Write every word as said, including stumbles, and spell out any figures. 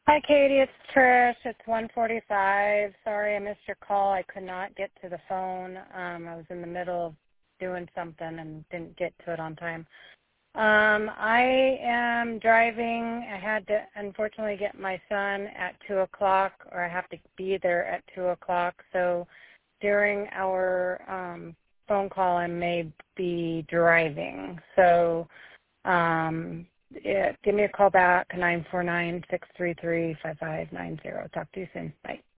Hi, Katie. It's Trish. It's one forty-five. Sorry I missed your call. I could not get to the phone. Um, I was in the middle of doing something and didn't get to it on time. Um, I am driving. I had to unfortunately get my son at two o'clock, or I have to be there at two o'clock. So during our um, phone call, I may be driving. So um, yeah, give me a call back, nine four nine, six three three, five five nine zero. Talk to you soon. Bye.